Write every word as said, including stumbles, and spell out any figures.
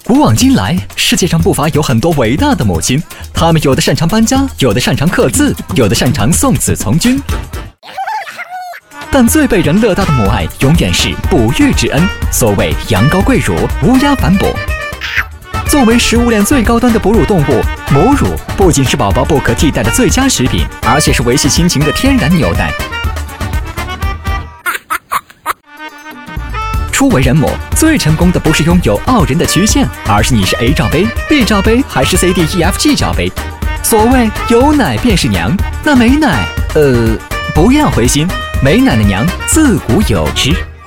古往今来，世界上不乏有很多伟大的母亲，她们有的擅长搬家，有的擅长刻字，有的擅长送子从军。但最被人乐道的母爱，永远是哺育之恩。所谓羊羔跪乳，乌鸦反哺。作为食物链最高端的哺乳动物，母乳不仅是宝宝不可替代的最佳食品，而且是维系亲情的天然纽带。初为人母，最成功的不是拥有傲人的曲线，而是你是 A 罩杯、B 罩杯还是 C D E F G 罩杯。所谓有奶便是娘，那没奶，呃，不要灰心，没奶的娘自古有之。